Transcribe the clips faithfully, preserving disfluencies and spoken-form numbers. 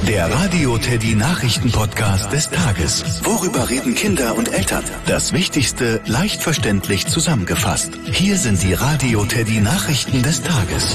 Der Radio Teddy Nachrichten-Podcast des Tages. Worüber reden Kinder und Eltern? Das Wichtigste leicht verständlich zusammengefasst. Hier sind die Radio Teddy Nachrichten des Tages.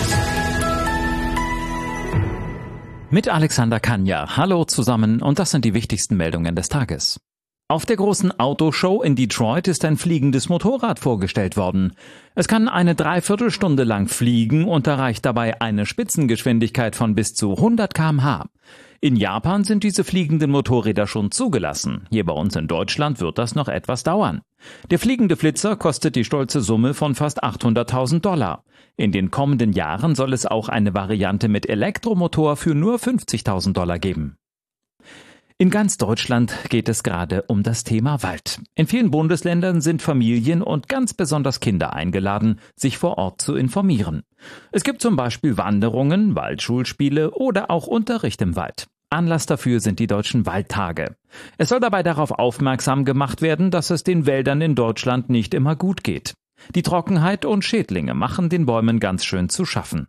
Mit Alexander Kanja. Hallo zusammen und das sind die wichtigsten Meldungen des Tages. Auf der großen Autoshow in Detroit ist ein fliegendes Motorrad vorgestellt worden. Es kann eine Dreiviertelstunde lang fliegen und erreicht dabei eine Spitzengeschwindigkeit von bis zu hundert Kilometer pro Stunde. In Japan sind diese fliegenden Motorräder schon zugelassen. Hier bei uns in Deutschland wird das noch etwas dauern. Der fliegende Flitzer kostet die stolze Summe von fast achthunderttausend Dollar. In den kommenden Jahren soll es auch eine Variante mit Elektromotor für nur fünfzigtausend Dollar geben. In ganz Deutschland geht es gerade um das Thema Wald. In vielen Bundesländern sind Familien und ganz besonders Kinder eingeladen, sich vor Ort zu informieren. Es gibt zum Beispiel Wanderungen, Waldschulspiele oder auch Unterricht im Wald. Anlass dafür sind die Deutschen Waldtage. Es soll dabei darauf aufmerksam gemacht werden, dass es den Wäldern in Deutschland nicht immer gut geht. Die Trockenheit und Schädlinge machen den Bäumen ganz schön zu schaffen.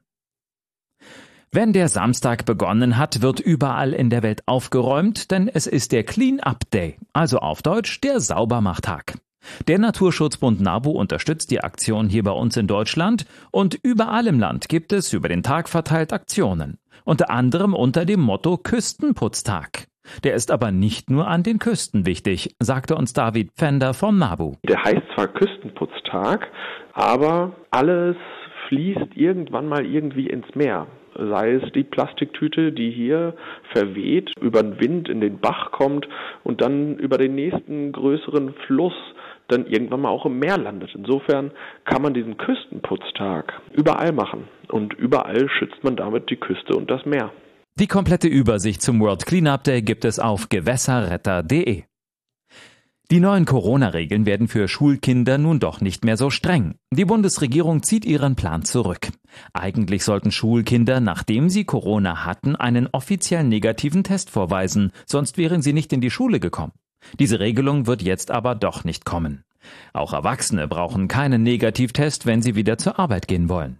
Wenn der Samstag begonnen hat, wird überall in der Welt aufgeräumt, denn es ist der Clean-Up Day, also auf Deutsch der Saubermachtag. Der Naturschutzbund NABU unterstützt die Aktion hier bei uns in Deutschland und überall im Land gibt es über den Tag verteilt Aktionen, unter anderem unter dem Motto Küstenputztag. Der ist aber nicht nur an den Küsten wichtig, sagte uns David Pfänder vom NABU. Der heißt zwar Küstenputztag, aber alles fließt irgendwann mal irgendwie ins Meer. Sei es die Plastiktüte, die hier verweht, über den Wind in den Bach kommt und dann über den nächsten größeren Fluss dann irgendwann mal auch im Meer landet. Insofern kann man diesen Küstenputztag überall machen und überall schützt man damit die Küste und das Meer. Die komplette Übersicht zum World Cleanup Day gibt es auf gewässerretter punkt de. Die neuen Corona-Regeln werden für Schulkinder nun doch nicht mehr so streng. Die Bundesregierung zieht ihren Plan zurück. Eigentlich sollten Schulkinder, nachdem sie Corona hatten, einen offiziell negativen Test vorweisen, sonst wären sie nicht in die Schule gekommen. Diese Regelung wird jetzt aber doch nicht kommen. Auch Erwachsene brauchen keinen Negativtest, wenn sie wieder zur Arbeit gehen wollen.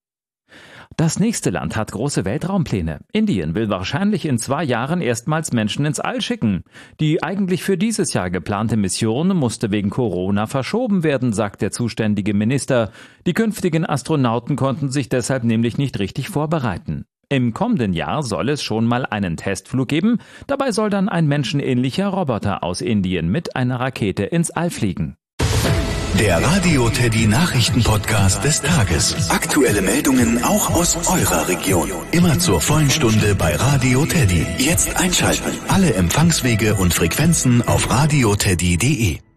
Das nächste Land hat große Weltraumpläne. Indien will wahrscheinlich in zwei Jahren erstmals Menschen ins All schicken. Die eigentlich für dieses Jahr geplante Mission musste wegen Corona verschoben werden, sagt der zuständige Minister. Die künftigen Astronauten konnten sich deshalb nämlich nicht richtig vorbereiten. Im kommenden Jahr soll es schon mal einen Testflug geben. Dabei soll dann ein menschenähnlicher Roboter aus Indien mit einer Rakete ins All fliegen. Der Radio Teddy Nachrichten-Podcast des Tages. Aktuelle Meldungen auch aus eurer Region. Immer zur vollen Stunde bei Radio Teddy. Jetzt einschalten. Alle Empfangswege und Frequenzen auf radio teddy punkt de.